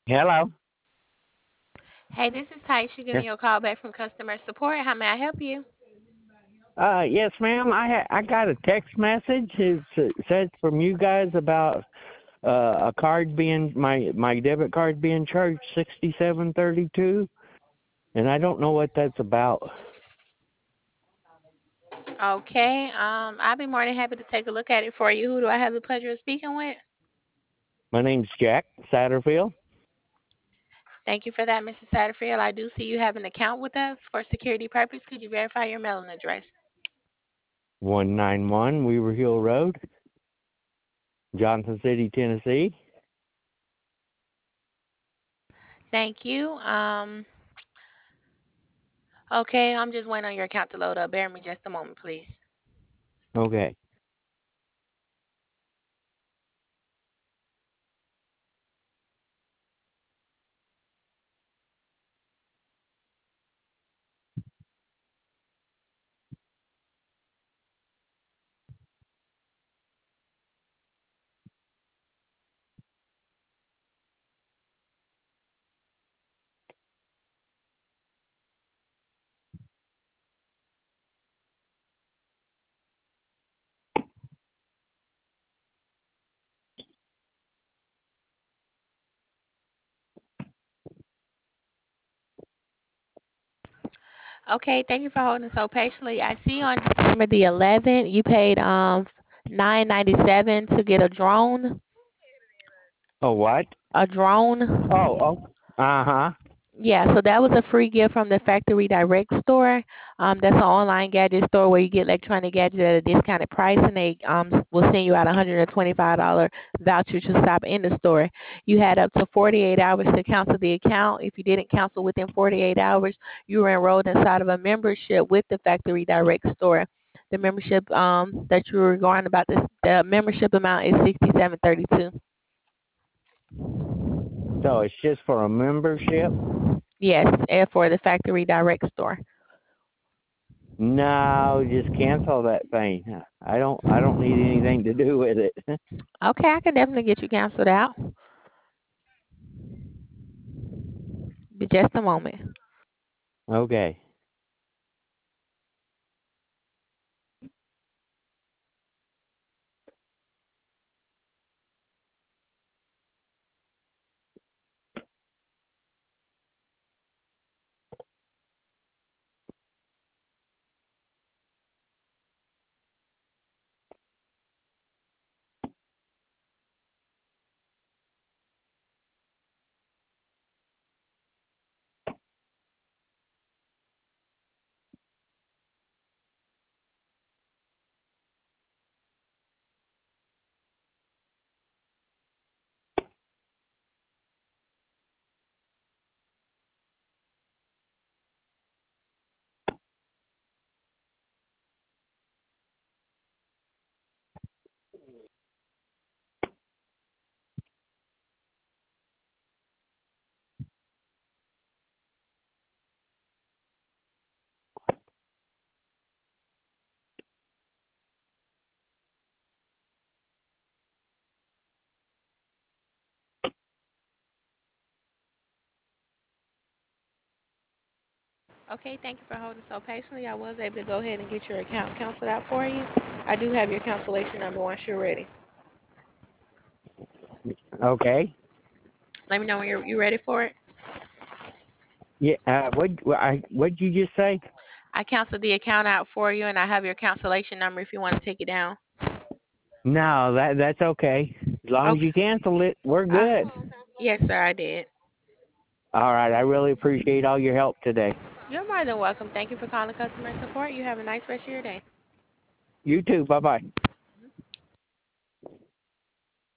Hello. Hey, this is Taisha giving Yes. you a call back from customer support. How may I help you? Yes, ma'am. I got a text message. It says from you guys about a card being my debit card being charged 67.32, and I don't know what that's about. Okay, I'll be more than happy to take a look at it for you. Who do I have the pleasure of speaking with? My name's Jack Satterfield. Thank you for that, Mr. Satterfield. I do see you have an account with us for security purpose. Could you verify your mailing address? 191 Weaver Hill Road, Johnson City, Tennessee. Thank you. Okay, I'm just waiting on your account to load up. Bear me just a moment, please. Okay. Okay, thank you for holding so patiently. I see on December the 11th you paid $9.97 to get a drone. Oh, what? A drone. Oh, oh. Uh-huh. Yeah, so that was a free gift from the Factory Direct store. That's an online gadget store where you get electronic gadgets at a discounted price, and they will send you out a $125 voucher to shop in the store. You had up to 48 hours to cancel the account. If you didn't cancel within 48 hours, you were enrolled inside of a membership with the Factory Direct store. The membership that you were going about this, the membership amount is 67.32. So it's just for a membership? Yes, and for the Factory Direct store. No, just cancel that thing. I don't need anything to do with it. Okay, I can definitely get you canceled out. But just a moment. Okay. Okay, thank you for holding so patiently. I was able to go ahead and get your account canceled out for you. I do have your cancellation number once you're ready. Okay. Let me know when you're ready for it. Yeah. What'd you just say? I canceled the account out for you, and I have your cancellation number if you want to take it down. No, that's okay. As long as Okay. you cancel it, we're Uh, good. yes, sir, I did. All right. I really appreciate all your help today. You're more than welcome. Thank you for calling customer support. You have a nice rest of your day. You too. Bye bye.